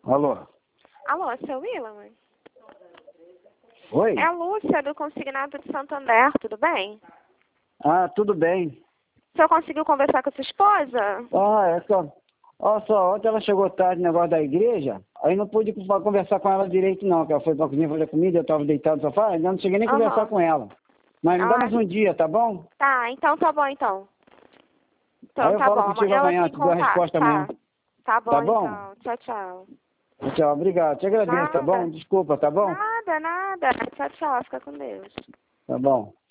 Alô? Alô, seu Willam? Oi? É a Lúcia, do Consignado de Santander, tudo bem? Ah, tudo bem. O senhor conseguiu conversar com a sua esposa? É só... Olha só, ontem ela chegou tarde no negócio da igreja, aí não pude conversar com ela direito não, que ela foi pra cozinha fazer comida, eu estava deitado no sofá, ainda não cheguei nem a conversar com ela. Mas me dá mais um dia, tá bom? Tá, então tá bom, então. Aí Então eu tá falo bom, contigo amanhã eu amanhã, entro em te dou a contato, resposta tá? amanhã. Tá Tá bom, bom? então. Tchau, tchau. Tchau, obrigado. Te agradeço, tá bom? Nada, Desculpa, tá bom? nada, nada. Tchau, tchau. Fica com Deus. Tá bom.